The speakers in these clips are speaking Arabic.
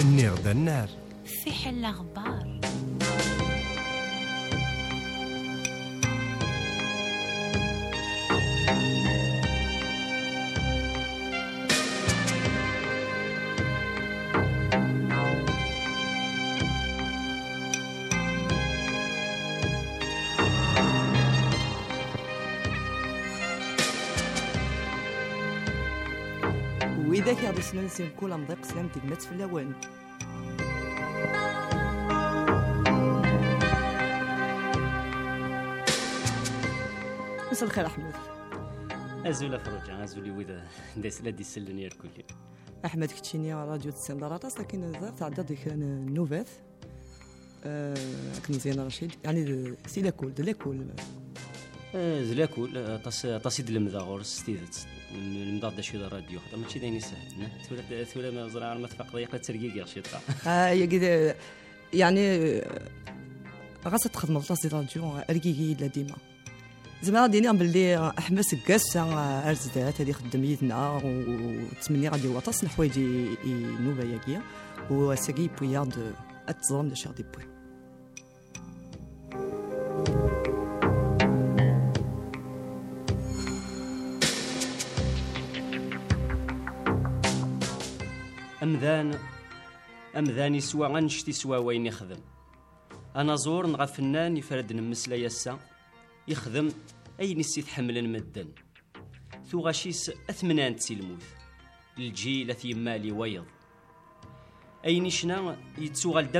النير دا النار في حل أخبار. وإذا كان غادي نسيم كل مضيق سلام تقمت في اللوان. مساء الخير أحمد. أزول فروجة أزولي وإذا ندس لدي سلني الكل. أحمد كتشيني راديو تسندرات لكن زاد تعدد ذيك النوفات. كنا زين رشيد يعني سي لاكول دلاكول. زلاكول تصيد المذا غورس تيدت المذا دا شي راديو خاطر ماشي دايني سهل. ثولا ما زرع ما تفق ضيق ترقيق شي طرا. هي كذا يعني غاصة تخدم بلاصة راديو رقيقي لا ديما. زعما ديني باللي احمد سكاس ارزدات هذه خدم يدنا وتمني غادي واطاس الحوايج نوفا ياكيا وساكي بوياد اتظلم دو شادي بوي. أمذان يسوى غنشتي يسوى وين يخدم. أنا زور نغا فنان يفرد نمسلا يسا يخدم أي نسيت حمل مدن ثو غاشيس أثمنان تسلموث الجيل أثي مالي ويض أي نشنا يتسوغل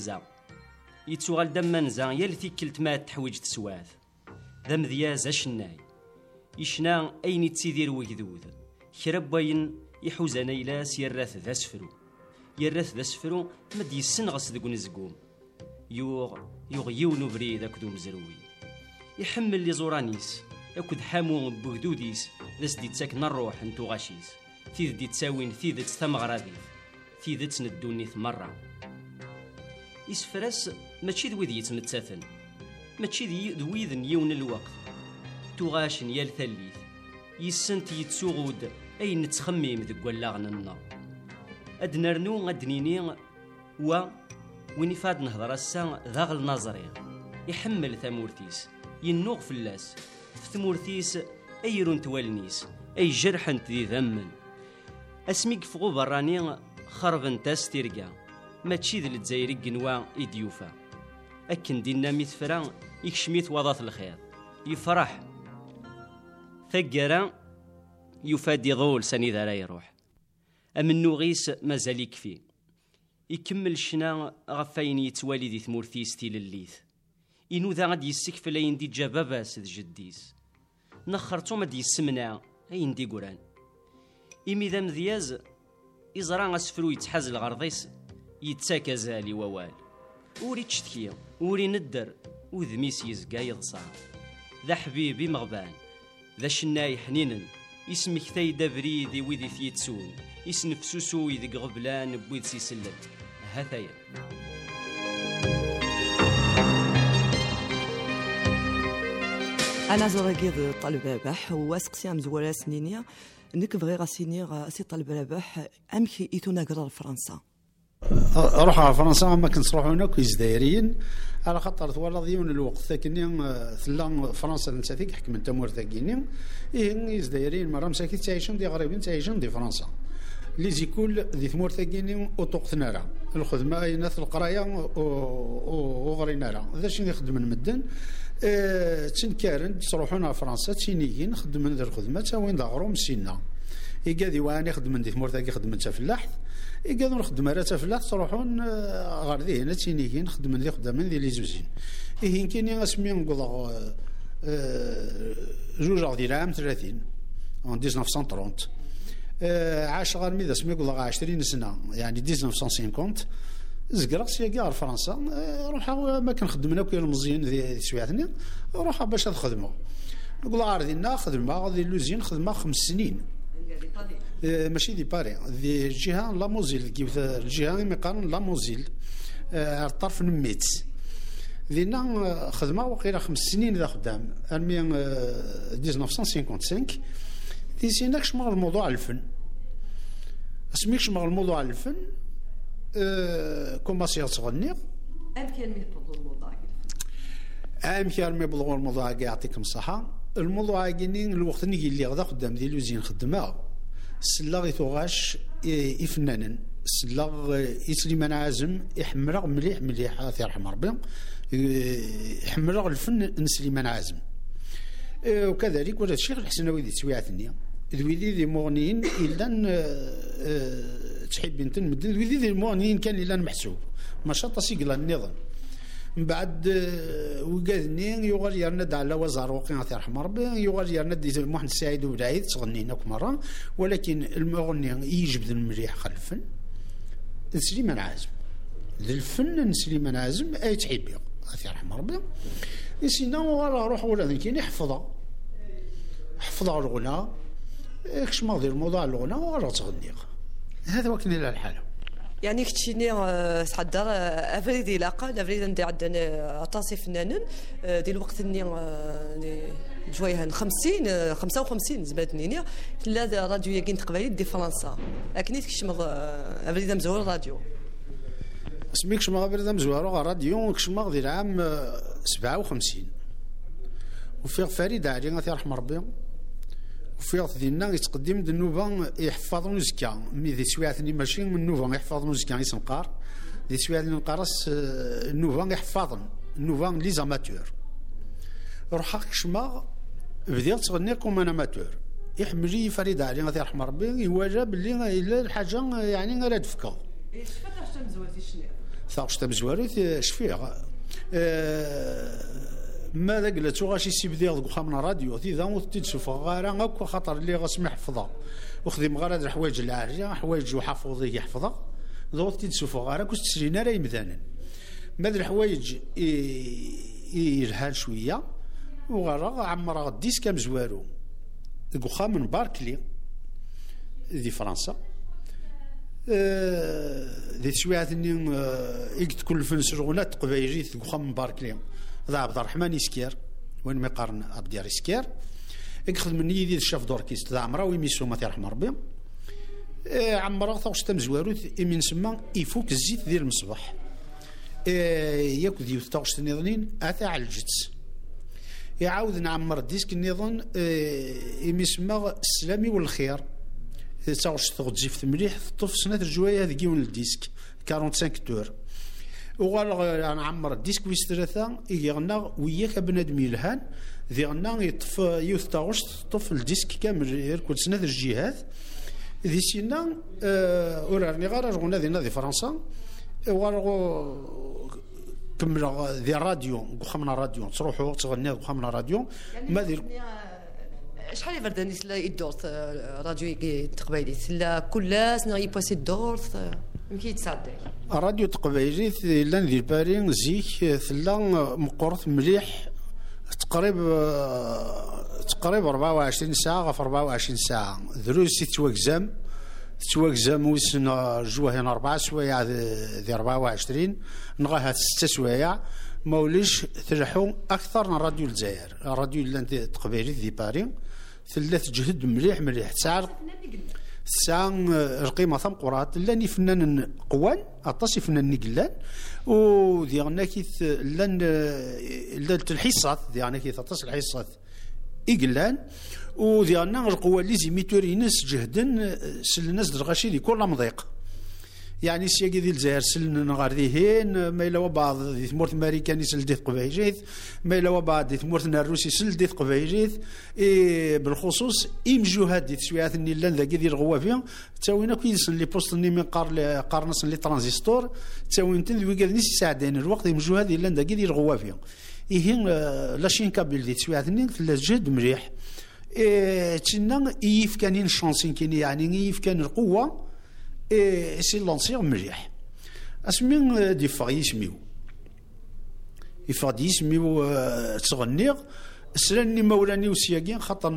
دم منزا يلثي كلت ما تحويج تسواث ذا مذياز أشناي يشنا أي نتسيدير وجذوذ خرب وين يحوزنا إلاس يرث ذا سفرو مد يسنغس ذقون زقوم يغيون بريد أكدو مزروي يحمل لي زورانيس أكد حامو بهدوديس ذس دي تساكن الروح انتو غاشيس ثيذ دي تساوين ثيذ تستمغراذيث ثيذ تندوني مرة يسفرس ماشي ذويذ يتمتساثن ماشي ذويذ يون الوقت تغاشن يالثليث يسنت يتسوغود أي نتخميم ذق ولاغن النار أدنرنو أدنيني وين فاد نهضر السا ذاغل نظري يحمل ثمورتيس ينوغ فلاس في ثمورتيس أي رون توالنيس أي جرح انت ذي ذمن أسميك فغو براني خرب تاس تيرقا ما تشيذ لتزايري قنوا إديوفا أكن دينا ميثفرا يكشميت وضاث الخير يفرح ثقرا يفادي ضول سني ذا لا يروح أمن نوغيس مازال يكفي يكمل شنا غفاين يتوالي ذي ثمورتيس تيل الليث إنو ذا غاد يسكف لين دي جاباباس ذي جديس نخرتو مد يسمنا أين دي قران إمي ذا مذياز إزرا أسفرو يتحاز الغرضيس يتساكا زالي ووال وري تشتكي وري ندر وذميس يزقا يضصع ذا حبيبي مغبان ذا شناي حنينن اسمك ثايدا بريدي ويدي ثيتسون يسنفسوسو يذق غبلان بويد سيسلم هثايا أنا زرقيض طالب رباح واسقسي مزوالة سنينية نك بغي غاسيني سي طالب رباح أمك إيتونا قرار فرنسا أروح على فرنسا ما كنت روحو هناك إزدايريين على خاطر ثوالا ضيون الوقت ثاكني ثلا فرنسا نتاثيك حكم تمور ثاكيني إيه إزدايريين مرام ساكي تعيشون دي غريبين تعيشون دي فرنسا لي زيكول دي ثمور ثاكيني وطوقتنا الخدمة يناث القراية وغرينا راه ذا شنو يخدم المدن تنكارن تروحون فرنسا تينيين نخدم ذا الخدمة وين ضغرو مسينا يقادي واني خدم دي ثمور ثاكي خدم تفلاح يقادو نخدم راه تفلاح تروحون غير ذي هنا تينيين نخدم ذي خدامين ذي لي زوزين إيه كاينين اسمي نقول جوج ديال عام 30 1930 عاش غير ميدا اسمي يقول 20 سنه يعني 1950 زقرق سياكار فرنسا روح ما كنخدمنا كاين المزيان ذي سويعتني روح باش نخدموا نقول عارضينا خدمه ذي لوزين خدمه 5 سنين ماشي دي باري ذي الجهه لا موزيل الجهه ميقارن لا موزيل الطرف نميت ذينا خدمه وقيله 5 سنين ذا خدام 1955 دي سيناك شمال الموضوع الفن اسميك شمال الموضوع الفن كوماسي تغني أم كان من الموضوع كان مي بلغوا الموضوع يعطيكم الصحة. الموضوع كاينين الوقت اللي غدا قدام ديال الوزين خدمها السلاغ يتوغاش يفنانا السلاغ يسليمان عازم يحمرغ مليح مليح الله يرحم ربي يحمرغ الفن نسليمان عازم وكذلك ولد الشيخ الحسناوي دي تسويعتني ذويدي دي مغنيين الا تحب انت المدن ذويدي دي مغنيين كان الا محسوب ما شاطس يقلا النظام من بعد وقادني يغال يرند على وزار وقينا يرحم ربي يغال يرند محمد السعيد وبلعيد تغنيناك مرة ولكن المغني يجبد المليح خلفن سليمان عازم ذي الفن سليمان عازم اي تحبي يرحم ربي يسينا ورا روح ولا كاين يحفظها الغنى كش ما دير الموضوع الغنى ورا تغني هذا وكن الى الحاله يعني كتشيني تحضر افريدي لاقا افريد ندي عندنا عطاسي فنانين ديال الوقت اني جويهن 55 زبادني لا راديو ياكين تقبايل دي فرنسا لكن كشمغ افريد مزور راديو اسميك كشمغ افريد مزور راديو كشمغ ديال العام 57 وفي فريد علي الله يرحم ربي وفي ديالنا يتقدم النوفا يحفظ موسيقى مي ذي سويعتني ماشي من النوفا يحفظ موسيقى يسنقار ذي سويعتني نقارس النوفا يحفظ النوفا لي زاماتور روح كشما بديت تغني كوم انا اماتور يحملي فريد علي الله يرحم ربي يواجه باللي الا الحاجه يعني غير تفكر شفتها شتا مزوارتي شنو ثاق شتا مزوارت شفيها ماذا قلت غاشي سي بدي غا من راديو تي ذا تشوف غير هكا خاطر اللي غاسمح يحفظها وخدم غير الحوايج العاريه حوايج وحافظيه يحفظها ذوك تشوف غير كنت تسرينا راه يمدانا ماذا الحوايج يلهان شويه وغير عمر الديسك مزوارو غا من باركلي دي فرنسا ذي شويعتني يقت كل فنس رغونات قبايجيت غا من باركلي هذا عبد الرحمن يسكير وين ما يقارن عبد يسكير يخدم من يدي الشاف دوركيست ذا عمره ويميسو ما يرحم ربي عمره ثوش تمزوارو من سما يفوك الزيت ديال المصباح ياك ديو ثوش تنظنين اتا على الجتس يعاود نعمر الديسك النظام يسمى السلامي والخير ثوش تغزيف مليح طف سنه الجوايه هذا كيون الديسك 45 تور وغال نعمر الديسك ويسترثا يغنى وياك بنادم يلهان ذي غنى يطف يوث تاغوش طف الديسك كامل يركض سنة الجهات ذي سينا وراني غير رغونا ذينا ذي فرنسا وغالغو كمل ذي الراديو خمنا راديو تروحوا تغني خمنا راديو ما ذي شحال يفردني سلا يدورت راديو تقبايليت لا كلاس نغي باسي الدورت يمكن يتصدق الراديو تقبايليت الا ندير بارين زيك ثلا مقرط مليح تقريب 24 ساعه في 24 ساعه دروس تواكزام ويسن جوه هنا 4 سوايع ذي 24 نغاها 6 سوايع موليش تلحو اكثر من راديو الجزائر الراديو اللي تقبايليت ذي بارين ثلاث جهد مليح ساعة القيمة ثم قرات لاني فنان قوان أطاسي فنان نقلان وديالنا كيث لان الحصات ديالنا كيث أطاس الحصات إقلان وديالنا القوة اللي زي ميتورينس جهدا سلناس درغاشي دي كل مضيق يعني سياقي ذي الجزائر سلنا غار ذيهين ما إلا وبعض ذي ثمورت ماريكاني سل ديث قبايجيث ما إلا وبعض ذي ثمورتنا الروسي سل ديث قبايجيث بالخصوص إمجوهات دي تسويعات النيلان ذاكي ذي الغوافيا تاوينا كويس اللي بوستني من قارنص اللي ترانزستور تاوين تن ذي وقال نسي ساعدين الوقت إمجوهات ذي لان ذاكي ذي الغوافيا إيهين لاشين كابل دي تسويعات النيل ثلاث جهد مليح تشنا إيف كانين شانسين كيني يعني إيف كان القوة سي لانسيغ مليح اسمين دي فاغ يسميو يفاغ يسميو تغنيغ سلاني مولاني وسياقين خاطر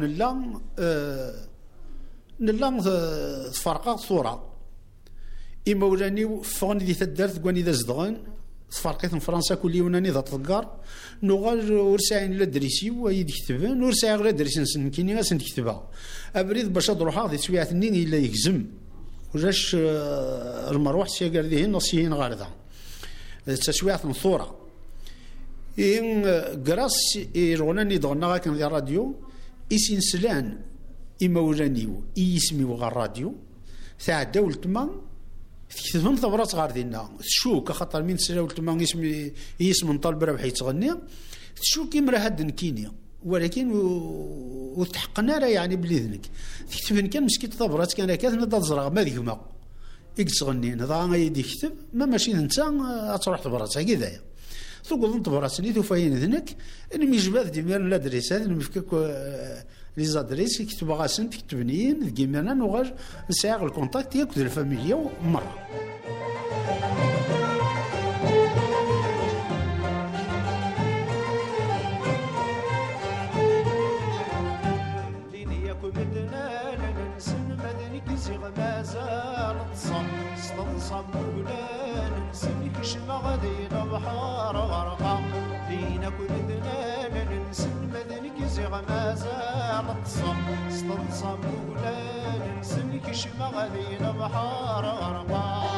نلا تفرقا ثورة مولاني فغني دي تدارت كواني ذا زدغان تفرقيت من فرنسا كل يوناني ذا تذكر نوغال ورساين لا دريسي ويدي كتبان ورساين غير دريسي نسن كيني غاسن كتبها ابريد باش تروح هذه سويعه النين الا يكزم وجاش المروح سيقال ذي نصيين غارضة تسويات نثورة إن قراص يرغناني دغنا غاكن ذي الراديو إسين سلان إمولانيو إيسميو غا الراديو ثعدا ولتما تكتبهم ثورات غار دينا تشوك خاطر من سلا ولتما اسم طالب ربح يتغني تشوك إمرا هاد نكيني ولكن وتحقنا راه يعني بليذنك تكتب كان مسكيت ثورات كان كاثنا تزرع ما ذيك يتغني هذا غايدي يكتب ما ماشي انت تروح تبرات هكذايا تقول انت براسني توفاين ذنك اني ميجباد ديما لا دريسات نفكك لي زادريس يكتب غاسن تكتبنيين كيما نوغاج نساغ الكونتاكت ياكل الفاميليا مره غادينا بحار غرقا لينا كل ذنان ننسى مدنك زيغ مازال تصم ولان ننسى كشما غادينا بحار غرقا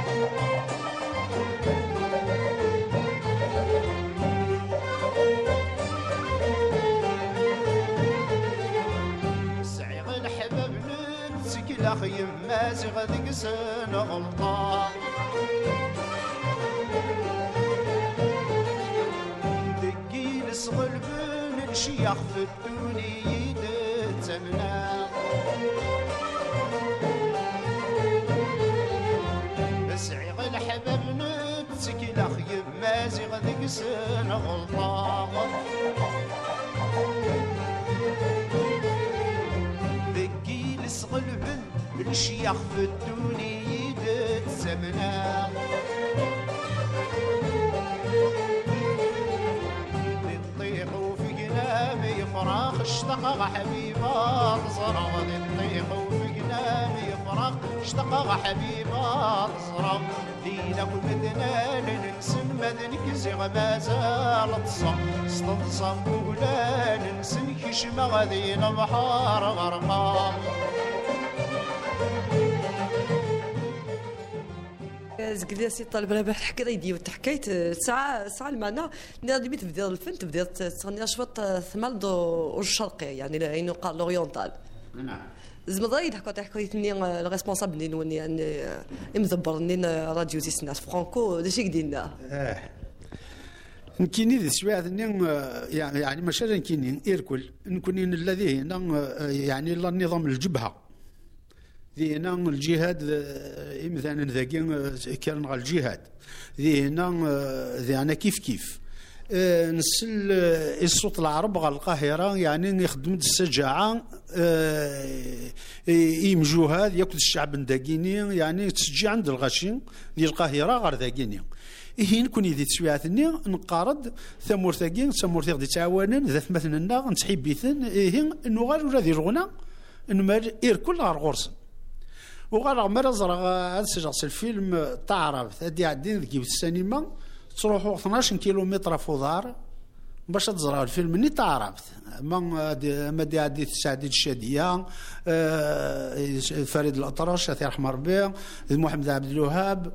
سعيغ الحباب ننسك الاخي مازيغ ذيك سنة غلطان صغلبن الشيخ في الدنيا تمنا بسعيغ الحباب نبتك الاخي مازيغ ذيك سنة غلطان ذكي لصغلبن الشيخ في الدنيا تمنا فراخ اشتقى حبيبا تزرع للطيق وفي قنامي فراخ اشتقى حبيبا تزرع لينا ومدنا ننسن مدنك زيغ مازال تصم ولا ننسن كشما غادينا بحار غرقا زكلاسي طالب راه حكى يدي وتحكيت ساعه المعنى نادمي تبدا الفن تبدا تغني شوط ثمال دو الشرقي يعني لانه قال لوريونتال نعم زمضايد حكى ني الريسبونسابل ني نوني يعني مدبرني راديو تيسنا فرانكو داشي قدينا نكيني ذي سواعد يعني ماشي نكيني إيركل نكوني الذي يعني النظام الجبهة ذي هنا الجهاد مثلا ذاكين كان غا الجهاد ذي هنا ذي أنا كيف نسل الصوت العرب غا القاهرة يعني يخدم السجاعة يمجوهاد ياكل الشعب نداكيني يعني تسجي عند الغاشين ذي القاهرة غير ذاكيني إيه نكون ذي تسويعتني نقارد ثمورتاكين ثمورتاك دي تعاونن ذات مثلا نتحبيثن إيه نوغال ولا ذي الغنى نمال إيركل غار غرسن وغير مرة زرع هذا سجاس الفيلم تعرف هادي عدين ذكي السينما تروحوا 12 كيلومتر فوضار باش تزرعوا الفيلم ني تعرفت ما دي عدي سعدي الشادية فريد الأطرش الله يرحم ربي محمد عبد الوهاب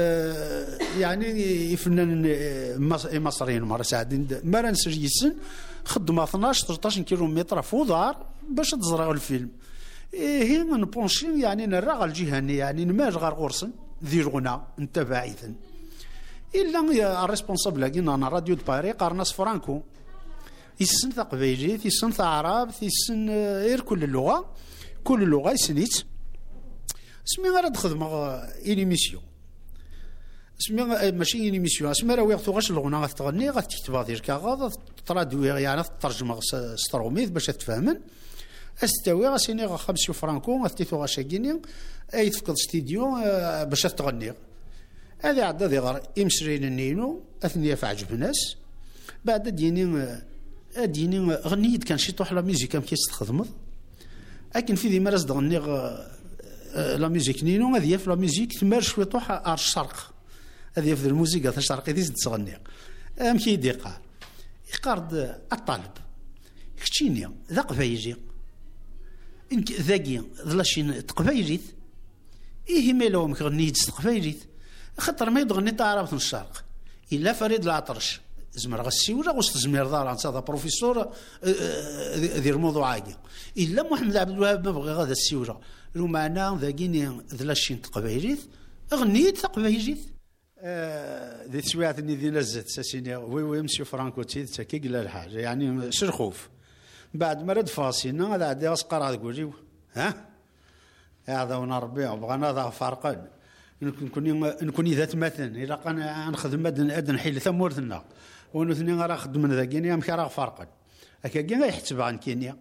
يعني فنان مصريين مرة سعدين مرة نسجيسن خدمة 12 13 كيلومتر فوضار باش تزرعوا الفيلم هي من بونشين يعني نرى الجهني يعني نماج غير غرسن ذي الغنى انت بعيدا الا يا الريسبونسابل كاين انا راديو دو باري قرناس فرانكو يسن تقبيليت يسن عرب يسن غير كل لغه يسنيت سمي غير تخدم ايميسيون سمي ماشي ايميسيون سمي راه وقت غاش الغنى غتغني غتكتب هذه الكاغا ترادوير يعني تترجم ستروميت باش تفهمن استوي غاسيني 5 فرانكو غتيتو غاشاكيني اي تفقد ستيديو باش تغني هذه عاد ذي غير امسرين النينو اثنيا فعجب الناس بعد ديني غنيت كان شي طوح لا ميوزيك كم كيستخدمض لكن في ذي مرز تغني لا ميوزيك نينو هذه في لا ميوزيك تمار شوي طوح الشرق هذه في الموسيقى الشرقيه دي تغني ام كي ديقار يقارد الطالب كتشيني ذا قبايجي ذاكي ذلاشين تقبايجيت إيه ما لهم غنيت تقبايليت خاطر ما يدغني تعرف الشرق إلا فريد العطرش زمر غسيوله وسط زمير دار هذا بروفيسور دير موضوعاكي إلا محمد عبد الوهاب ما بغى هذا السيوله لو معنا ذاكيني ذلاشين تقبايليت غنيت تقبايليت ذي تسويعتني ذي نزت ساسيني وي مسيو فرانكو تيد تاكي قلا الحاجه يعني شرخوف بعد ما رد فاسينا هذا عندي اسقر تقولي ها هذا ونربي بغانا هذا فارقا نكون اذا تمثل الا كان نخدم ادن حيل ثمورتنا ونثني راه خدم من ذاكينيا مشى راه فارقا هكا كي يحتسب عن كينيا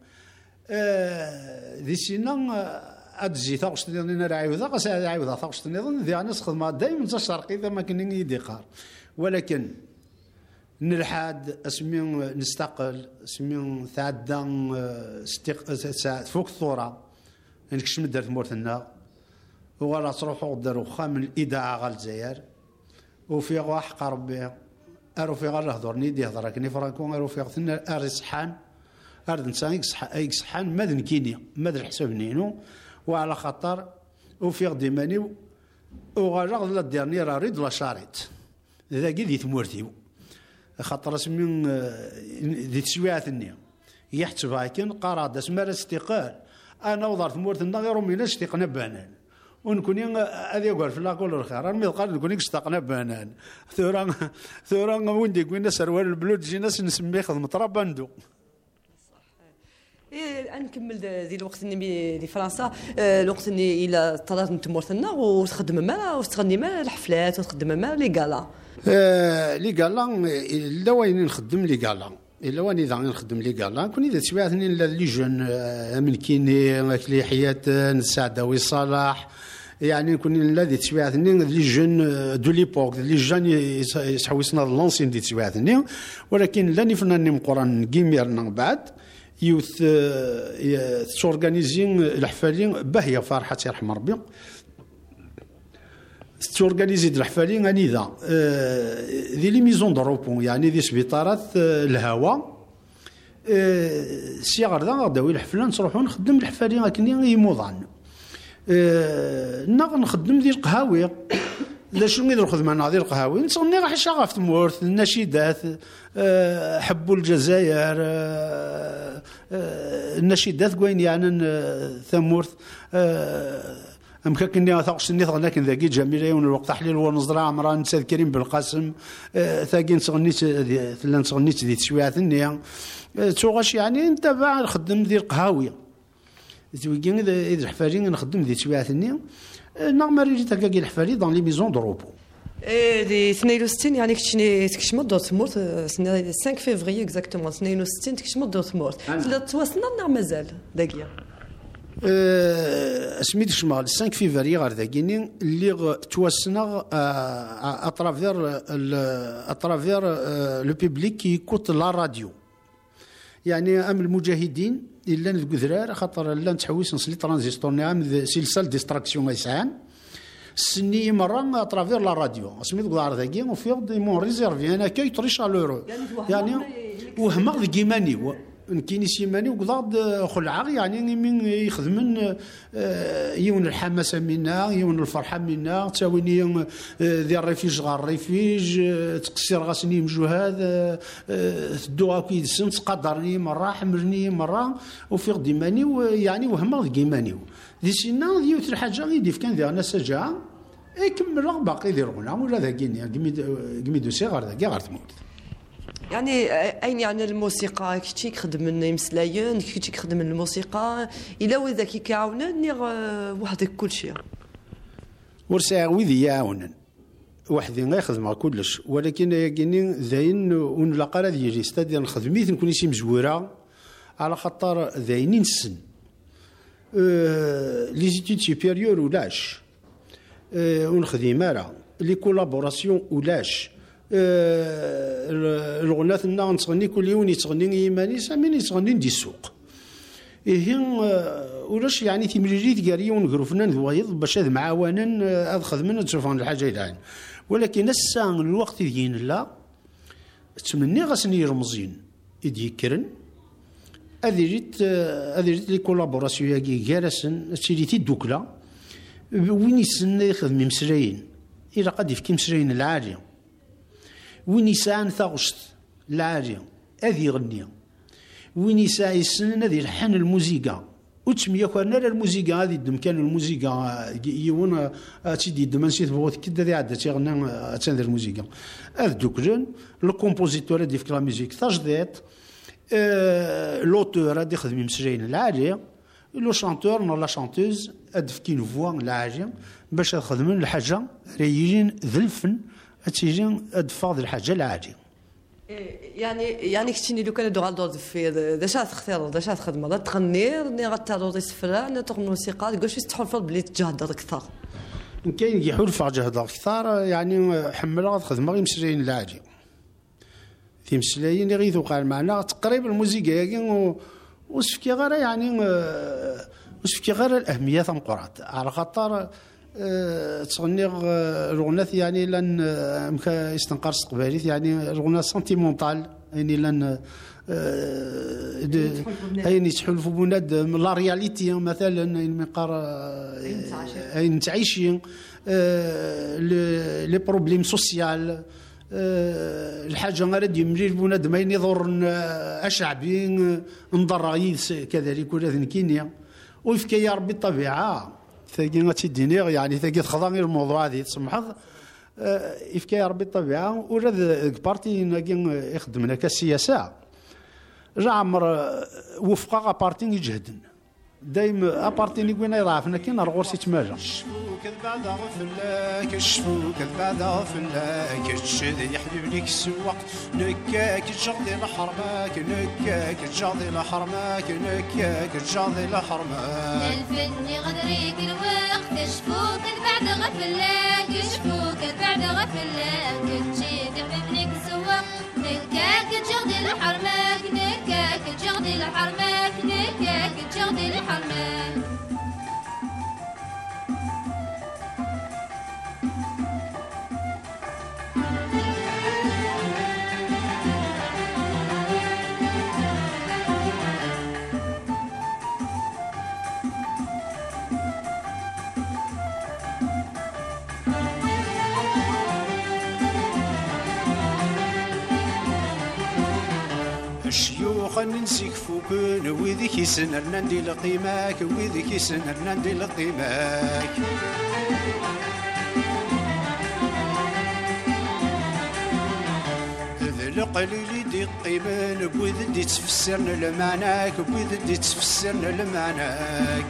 ذي سينا ادزي ثاقشت نينا راعيوذا قاس راعيوذا ثاقشت نيضا ذي انا خدمه دائما الشرقي اذا ما كان يديقار ولكن نلحاد اسمي نستقل اسمي تعدى فوق الثوره نكش من درت مورتنا ولا تروحوا داروا خا من الاذاعه غال الجزائر وفي حق ربي ارو في غير هضرني دي هضره كني فرانكو ارو في غثنا ارسحان ارد انسان يكسحان ماذن كينيا ماذن الحساب نينو وعلى خطر وفي غديماني وغالغ لا ديرني راه ريد لا شاريت ذاكي دي تمورتيو خاطر اسمي ذي تسويعتني يحتسب هاكين قراد اسمها الاستقال انا وضرت مورتنا غير من اشتقنا بانان ونكون هذا يقول في لاكول الخير انا ميقال نكون اشتقنا بانان ثورا وندي كوينا سروال البلود جينا نسميه خدمه طراباندو نكمل ذي الوقت اني دي فرنسا الوقت اني الى طلعت من تمورتنا وتخدم معنا وتغني معنا الحفلات وتخدم معنا لي كالا لي كالا الا وين نخدم لي كالا الا وين اذا نخدم لي كالا كون اذا تبعثني لي جون من كيني ماكلي حياه نسعداوي صلاح يعني نكون الذي تبعثني لي جون دو ليبوك لي جون يسحوسنا لونسين دي تبعثني ولكن لاني فناني مقران كيميرنا بعد يوث تورغانيزين الحفالين باهيه فرحه يرحم ربي تورغانيزي الحفالين انذا ذي لي ميزون دو روبون يعني ذي سبيطارات الهواء سي غردا غداوي الحفله نروحو نخدم الحفالين هكني يموضان نخدم ذي القهاوي لا شنو ندير خدمه ناضي القهاوي نصني راح شغف تمورث النشيدات حبوا الجزائر النشيدات كوين يعني ثمورث امكن ثاقش نيث لكن ذاكي جميله الوقت تحليل ونزرع عمران سيد كريم بالقاسم ثاقي نصغنيت نصغنيت ذي تشويعات النية توغاش يعني نتابع نخدم ذي القهاويه زويكين اذا حفارين نخدم ذي تشويعات النية نورمال جيت هكاكي الحفالي دون لي ميزون دو روبو دي 62 يعني تكشمو دورتموند 5 فيفري اكزاكتومون 62 تكشمو دورتموند توصلنا مازال داكيا سميت شمال 5 فيفري غير داكيني اللي توصلنا اترافير لو بوبليك كي يكوت لا راديو يعني ام المجاهدين الا الكذرار خاطر لا نتحوس نصلي ترانزستور نعم سلسله ديستراكسيون يسعان سني مره اترافير لا راديو سميت قدار ذاكي وفي مون ريزيرفي انا كي تريش الورو يعني وهما كيماني كاين سيماني وقضاد خلعه يعني من يخدمن يون الحماسه منا يون الفرحه منا تاويني ذي الريفيج غير الريفيج تقصير غاسني مجهاد تدوها كي سنت قدرني مره حمرني مره وفي ديماني يعني وهما كيماني ذي سينا ذي الحاجه غيديف كان ذي انا سجاع يكمل باقي يديرون ولا ذاكيني كمي دو صغار ذاكي غير تموت يعني اين يعني الموسيقى كي تخدم من يمسلاين كي تخدم الموسيقى الا واذا كي كيعاونني وحدك كل شيء ورسا ويدي يعاونن وحدي غير يخدم كلش ولكن يقيني زين ونلاقى هذه يجي استاد نخدميت نكون شي مزوره على خاطر زاينين السن لي زيتيد سوبيريور ولاش ونخدم لي كولابوراسيون ولاش الغنات النا نتغني كل يوم يتغني يماني سامين يتغني دي السوق إيه ولاش يعني تمريريت قاري ونقروفنا نذويض باش هذا معاونا هذا خدمنا تشوفون الحاجه يدعن ولكن الساعه الوقت ديين لا تمني غاسني يرمزين يديكرن هذه جيت لي كولابوراسيون كي جالسن تشريتي الدوكله وين يسنى يخدم مسلاين إلا قد يفكي مسلاين العالية، وين يسعى ثغشت العالية هذه يغني، وين يسعى يسن هذه الحن الموسيقى وتسمي كان الموسيقى هذه الدم كان الموسيقى يون تيدي الدم نسيت بغوت كدا ذي عاد تيغنى تندير الموسيقى هذا دوكرن لو كومبوزيتور هذه في لا ميوزيك تجديد لوتور هذا يخدم مسجين العالية، لو شانتور ولا شانتوز هاد في كين فوا العالية باش يخدمون الحاجة ريجين ذا الفن تيجي هاد فاض الحاجة العالية. يعني كتيني لو كان دوغال دور في داشا تختار داشا تخدم لا تغني ني غتعرض السفرة ني تغني موسيقى تقول شي تحول بلي تجهدر اكثر كاين يحول فاق جهدر اكثر يعني حمله غتخدم غير مسلاين العالية في مسلاين غير توقع معنا تقريبا الموسيقى كاين وسفكي غير يعني وسفكي غير الاهميه تاع مقرات على خاطر تغني الغنات يعني لان يستنقر استقباليت يعني الغنات سنتيمونتال يعني لان يعني تحلفوا بناد لا رياليتي مثلا المقار اين تعيشين لي بروبليم سوسيال الحاجه غير يملي بنادم ما يضر اشعبي نضر كذلك ولا ذنكينيا ويفكي يا ربي الطبيعه ثاقي غتديني يعني ثاقي تخضع غير الموضوع هذه تسمحض يفكي يا ربي الطبيعه ولا بارتي يخدم لك السياسه جا عمر وفقا بارتي يجهدن دايما ابارتيني وين يضعفنا كي نرغور سي تماجا شفوك بعد غفلاك شفوك بعد غفلاك الشذي يحبب ليك السواق نكاك جغدي لحرماك نكاك جغدي لحرماك نكاك جغدي لحرماك الفن غدريك الوقت شفوك بعد غفلاك شفوك بعد غفلاك الشذي يحبب ليك السواق نكاك جغدي لحرماك نكاك جغدي لحرماك نكاك جغدي لحرماك الشيوخ ننسيك فوكن وذيك يسنرنا ندير قيماك وذيك يسنرنا ندير قيماك القليل دي قيمان بوذ دي تفسرنا لمعناك بوذ دي تفسرنا لمعناك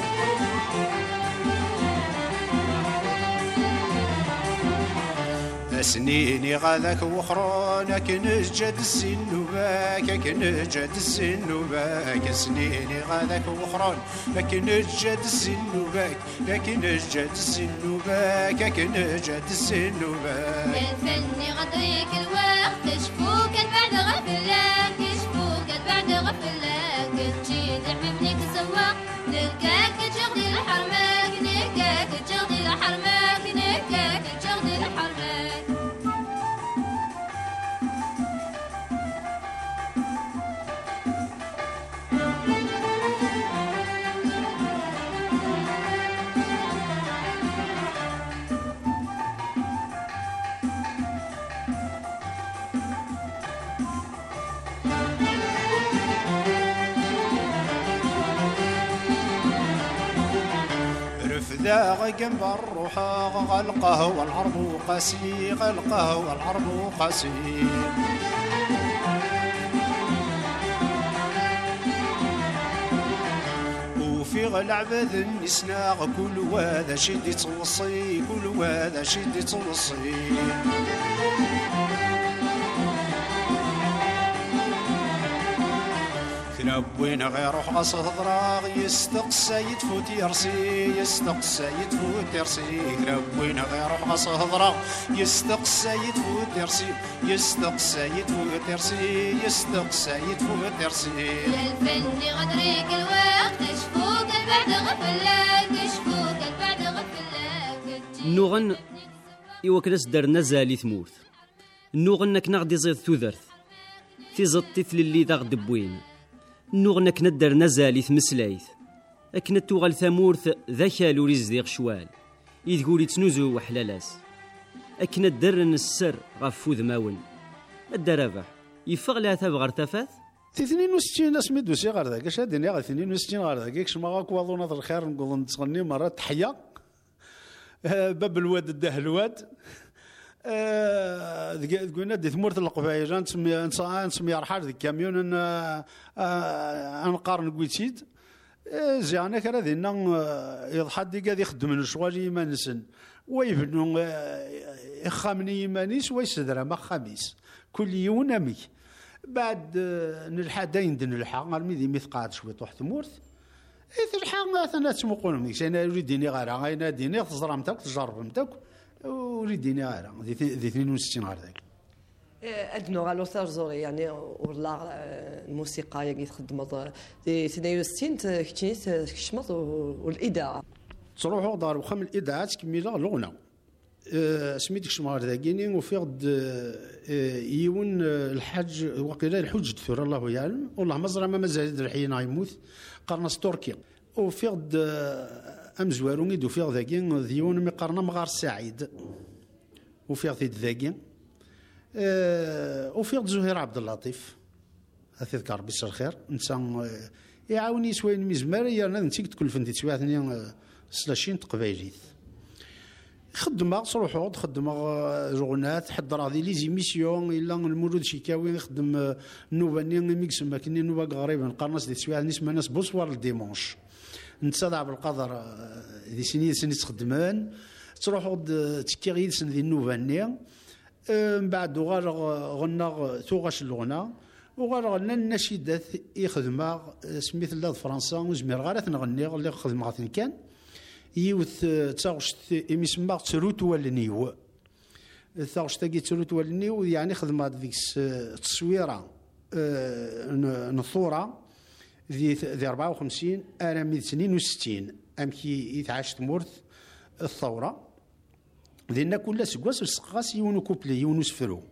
سنيني غذاك وخرانك نجد السنوباك نجد السنوباك سنيني غذاك وخران لك نجد السنوباك لك نجد السنوباك لك نجد السنوباك الفن غدريك الوقت شفوك بعد غفلاك شفوك بعد غفلاك تجي تحببنيك السواق نكاك جغدي لحرماك نكاك جغدي لحرماك نكاك جغدي لحرماك ذا جنب الروحة غلقه والعرض قاسي غلقه والعرض قاسي وفي غلعبة النسناغ كل وهذا شدي توصي كل وهذا شدي توصي كنبوين غير روح غصهضراغ يستقسى يتفوت يرسي يستقسى يتفوت يرسي كنبوين غير روح غصهضراغ يستقسى يتفوت يرسي يستقسى يتفوت يرسي يستقسى يتفوت يرسي يا الفن غدريك الوقت شفوك بعد غفلاك شفوك بعد غفلاك النوغن إوكلاس درنا زالي ثموث النوغن كنا غدي زيد ثوذرث في زطيث للي ذا غدبوين نوغنك ندر نزالي ثمسلايث أكن توغل ثمورث ذاك لوريز ديغ شوال إذ قولي تنوزو وحلالاس أكن الدرن السر غفوذ ماون الدرافح يفغلها تبغر تفاث 62 اسمي دوسي غير ذاك اش هاديني غير 62 غير ذاك كش ما غاك واضو نظر الخير نقول نتغني مرات تحيه باب الواد الداه الواد قلنا دي ثمورت القبايج نسمي رحال ذيك كاميون نقارن كويتيد زيانا كرا دينا يضحى ديك هذا يخدم الشغل يمانسن ويبنوا يخامني يمانيس ويسدر ما خميس كل يوم امي بعد نلحى داين نلحى غير ذي مثقات شويه طوح ثمورت تلحى مثلا تسمقون ميكس انا يريدني غير انا ديني تزرمتك تجربمتك وريديني غير ذي 62 غير ذاك ادنو غالو زوري يعني ولا الموسيقى يعني تخدم دي 62 كتشيت كشمط والاذاعه تروحوا دار وخم الاذاعات كميله الغنى سميتك شمار ذاكيني وفي غد يون الحاج وقيله الحج دثور الله يعلم والله مزرعه ما مازال الحين يموت قرنص تركيا وفي غد امزواروني دو في ذاكين ديون مقارنه مغار سعيد وفي غد ذاكين وفي غد زهير عبد اللطيف اذكر بس الخير انسان يعاوني سوين مزمار يانا نتيك تكلفن دي سواتني سلاشين تقبايليت خدمه صروحو خدمه جورنات حضر هذه لي زيميسيون الا المولود شيكاوي نخدم نوباني ميكس ماكني نوبا قريبا قرنص دي سوات نسمى ناس بوسوار الديمونش نتصدع بالقدر ذي سنين تخدمان تروحوا تكيغيد سن ذي النوباني من بعد غنى ثوغاش الغنى وغنى النشيدات يخدمها سميت الله فرنسا وزمير غارت نغني اللي خدمها غاثن كان يوث تاغش يسمى تروت والنيو تاغش تاكي تروت والنيو يعني خدمها ديك التصويره نثوره ذي 54 ارامي 62 امكي يتعاش تمورث الثوره دينا كل سكواس السقاس يونو كوبلي يونو سفرو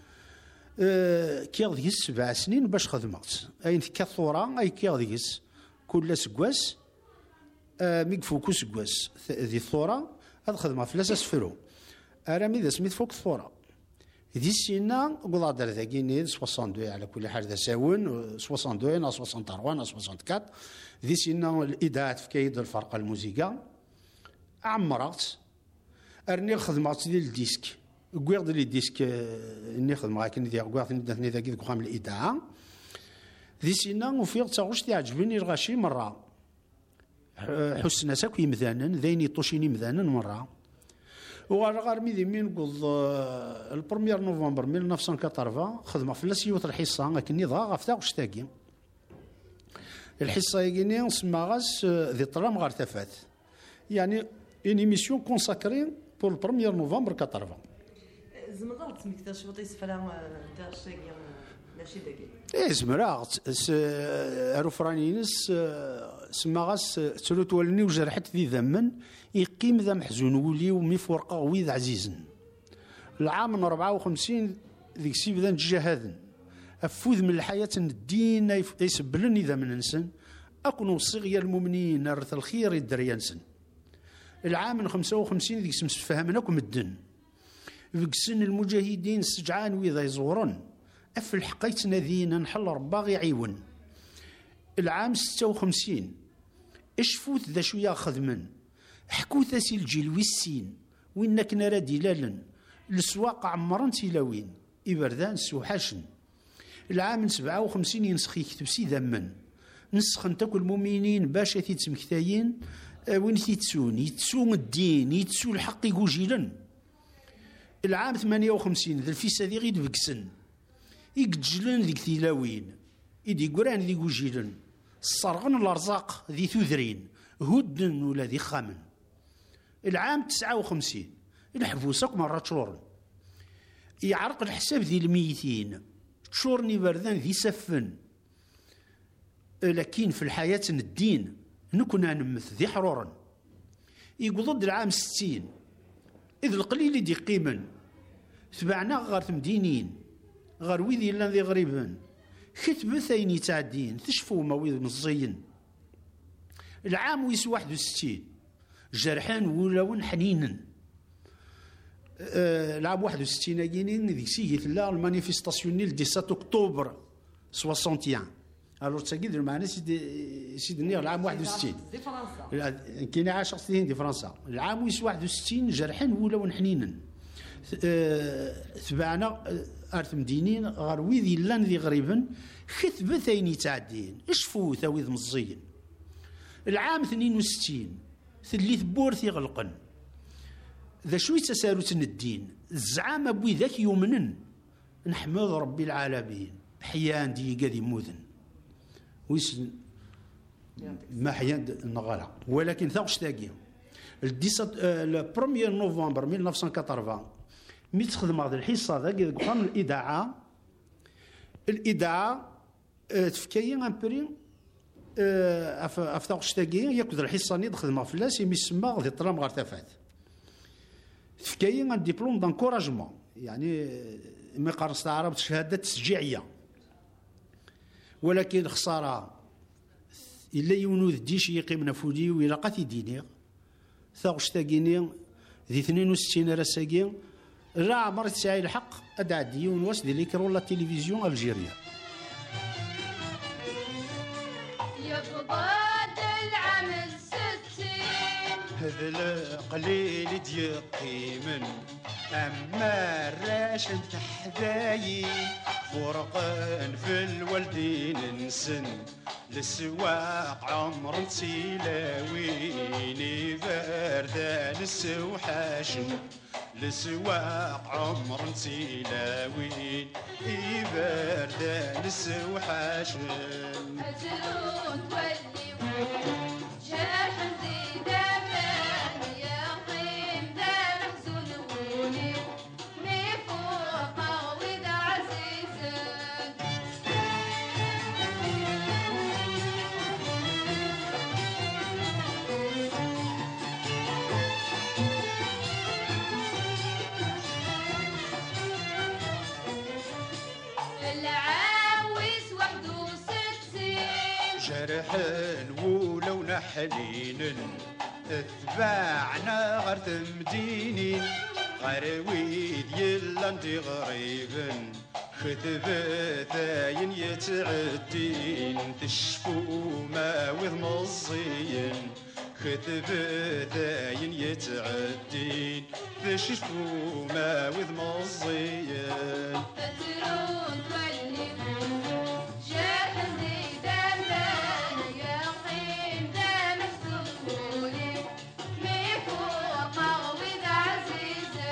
كي غديس 7 سنين باش خدمت اين كثوره اي كي غديس كل سكواس ميكفوكو سكواس ذي الثوره هاد خدمه فلاس سفرو ارامي ذا سميت فوق الثوره دي سينا قضا دار ذاكيني 62 على كل حال ذا ساون 62 63 64 دي سينا الاذاعات في كايد الفرقه الموسيقى عمرت ارني خدمات ديال الديسك كويرد لي ديسك اني خدمه كاين ديال كويرد ندني ذاك قام الاذاعه دي سينا وفيق تاغوش تعجبني الغاشي مره حسنا ساكي مذانا ذيني طوشيني مذانا مره وغير ميدي من قض البروميير نوفمبر 1980 خدمه في لاسيوت الحصه لكني ضاغ في تاغوش تاكي الحصه يجيني سما غاس ذي طرام غير تفات يعني اون ايميسيون كونساكري بور البروميير نوفمبر 80 زمرات سميتها شوطي سفرا تاع الشاكي ماشي داكي زمرات عرفرانينس سما غاس تلوت ولني وجرحت ذي ذمن يقيم ذا محزون ولي ومي فرقه ويذ عزيزن العام 54 ذيك سي بدا نتجاهدن افوذ من الحياه الدين يسبلني ذا من انسن اكون صغير المؤمنين رث الخير الدريانسن العام 55 ذيك سمس فهمناكم الدن ذيك سن المجاهدين سجعان ويذا يزورن اف الحقيت نذينا نحل رباغي عيون العام 56 اشفوت ذا شويه خدمن حكوث سي الجيل والسين وينك نرى دلالا السواق عمرن تيلاوين إبردان سوحاشن العام 57 ينسخ يكتب سي ذمن نسخ نتاكل المؤمنين باشا تيتسمكتاين وين تيتسون يتسون الدين يتسو الحق يقوجيلا العام 58 ذا الفيسا ذي غير بكسن يقجلن ذيك تيلاوين إدي قران ذي قوجيلا الصرغن الارزاق ذي ثذرين هدن ولا ذي خامن العام 59 الحبوسك مرة تشورن يعرق الحساب ذي الميتين تشورني بردان ذي سفن لكن في الحياة الدين نكون نمث ذي حرورا يقول ضد العام 60 إذ القليل دي قيما تبعنا غير تمدينين غير ويذي لان ذي غريبا كتب ثين يتعدين تشفوا ما ويذ مزيين العام ويس 61 جرحان ولاون حنينا. العام 61 كاينين ديك سيت لا المانيفيستاسيون ديال 17 اكتوبر 61. الوغ تاكيد المعنى سيدني العام 61 كاين 10 سنين دي فرنسا. العام ويس 61 جرحان ولاون حنينا. تبعنا ارث مدينين غير ويدي لان ذي غريبا كتبه ثاني يتعدين اشفو ثاويذ مزيين. العام 62 ثليث بورث يغلقن ذا شوي تساروت الدين الزعامة بوي ذاك يومنن نحمد ربي العالمين حيان دي قادي مودن ويس ما حيان النغالة. ولكن ثاوش تاقي ال 1 نوفمبر 1980 مي تخدم هذا الحصه ذاك قام الاذاعه تفكاين ان بري افطاق شتاكي ياكل الحصه ني تخدم فلاس يسمى غادي طرام غير تفات تفكاين ان ديبلوم دانكوراجمون يعني ما قرصت عرب شهاده تشجيعيه. ولكن خساره الا يونوذ ديش يقيمنا فودي ولا قاتي دينير ثاغش تاكيني ذي 62 راساكي لا عمر تسعي الحق ادعدي ونواس ديال ليكرو لا تيليفزيون الجيريا. يقبض العام 60 هذا القليل ديقيمن اما الراشد تحذاي فرقان في الوالدين نسن للسواق عمر تيلاويني باردان السوحاشن للسواق عمر تيلاوين باردان السوحاشن أجرون تولي جرح زيد أمان يقيم ذا محزون وني ميفوق وذا عزيزا. العاويس 61 جرحان ولو نحنين اتبعنا غير تمدينين غير ويد يلا انتي غريبن كتبتاين يتعدين تشفو ما وذ مزين كتبتاين يتعدين تشفو ما وذ مزين أجرون تولي جرح زيد أمان يقيم ذا محزون وني ميفوق وذا عزيزا.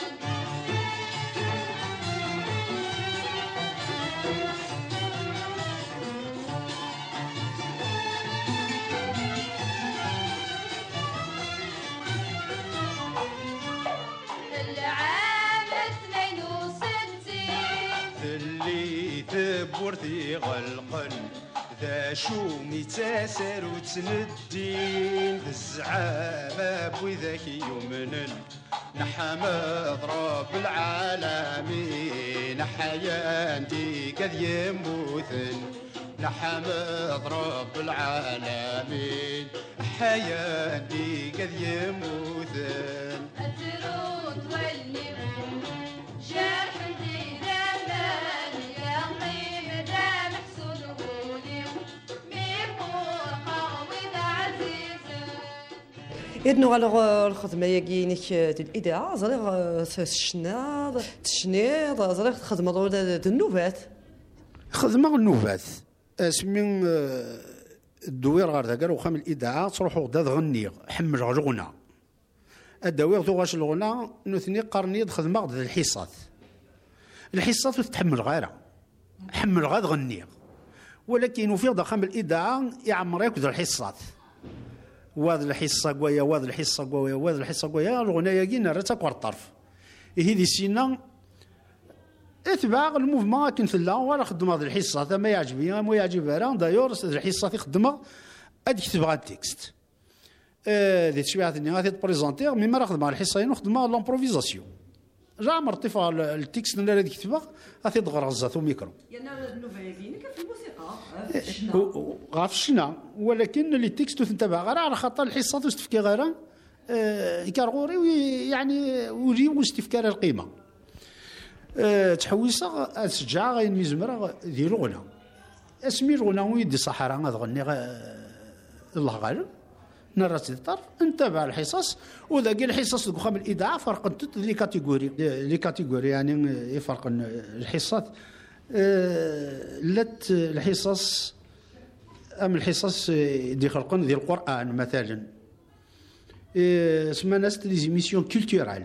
العام 62 اللي تبورتي غلقن ذا شو ميتاسر وتندين الزعامة بوي ذاك يمنن نحمد رب العالمين حيان دي قد يموثن نحمد رب العالمين حيان دي قد يموثن. أجرون تولي جرح زيد أمان يقيم ذا محسون وني ميفوق وذا عزيزا. إذن على الخدمة يجينك الإذاعة زريغ تشناد تشنيد زريغ خدمة النوبات خدمة النوبات اسمين الدوير غير ذاك وخام الإذاعة تروحوا غدا تغني حمل الغنى الدوير تغاش الغنى نثني قرني خدمة غدا الحصات تتحمل غيرها حمل غاد غني. ولكن وفي غدا خام الإذاعة يعمر ياكل الحصات وهذا الحصة قوية وهذا الحصة قوية وهذا الحصة قوية الغناية كينا راه تاكل الطرف هذه سينا اتباع الموفمون كنت لا ولا خدم هذه الحصة ما يعجبني ما يعجبها راه دايور الحصة تخدمها ادي كتبها التكست ذي شويه عطيني غادي تبريزونتير مي ما خدمها الحصة نخدمها لامبروفيزاسيون جا مرطفة التكست اللي غادي تكتبها غادي تغرزها ثو ميكرو يعني النوفا يجينك في الموسيقى غاف الشنا، ولكن اللي تكستو تنتبع غير على خاطر الحصه تستفكي غير يكارغوري يعني ولي واستفكار القيمه. تحويصه تشجع غير مزمره ديال الغنى اسمي الغنى ويدي الصحراء غني الله غالب نرات الطرف انتبع الحصص وذاك الحصص خام الاذاعه فرقت لي كاتيجوري يعني يفرق الحصات لت الحصص الحصص دي خلقن ديال القران مثلا اسمها ناس لي زيميسيون كولتورال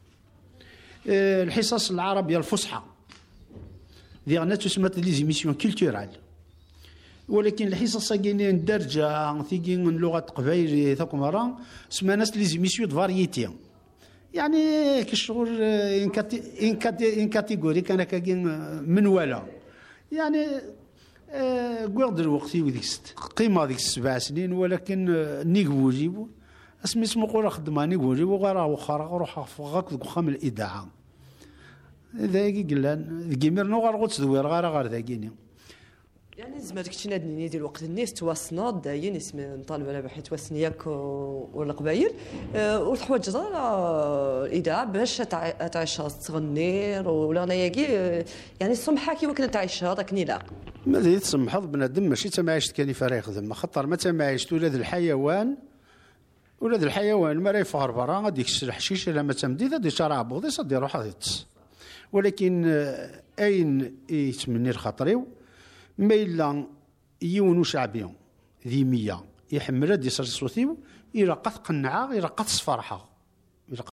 الحصص العربيه الفصحى ديالنا تسمى لي زيميسيون كولتورال، ولكن الحصص كاينين درجه ثيكين اللغه قبايليه ثاك مرة اسمها ناس لي زيميسيون دو فاريتي يعني كشغل ان كاتيجوري كان كاين من ولا يعني قرد الوقت وديك قيمه ديك 7 سنين، ولكن نيكوجي اسمو قول خدماني قولي وغير واخا روح فغاك وخام الاذاعه ذاكي قلان كيميرنو غير تدوير غير ذاكيني يعني زعما داكشي نادني ديال الوقت الناس تواسناض داين اسم نطالب على بحيث تواسنياك ولا قبايل وتحوج الاذاعه باش تعيشها تغنير ولا غناياكي يعني السمحه كي وكنا تعيشها داك نيلا ما ديت تسمح بنادم ماشي تا ما عايشت كان يفرق يخدم خاطر ما تا ما عايشت ولاد الحيوان ما راه يفغر برا غادي يكسر الحشيش الا ما تمدي غادي يشرع بوضي صدي يروح غادي يتص، ولكن اين يتمني الخاطريو ما إلا يون شعبي ذي 100 يحمل هاد يسر صوتيو إلا قد قنعا إلا قد صفرحا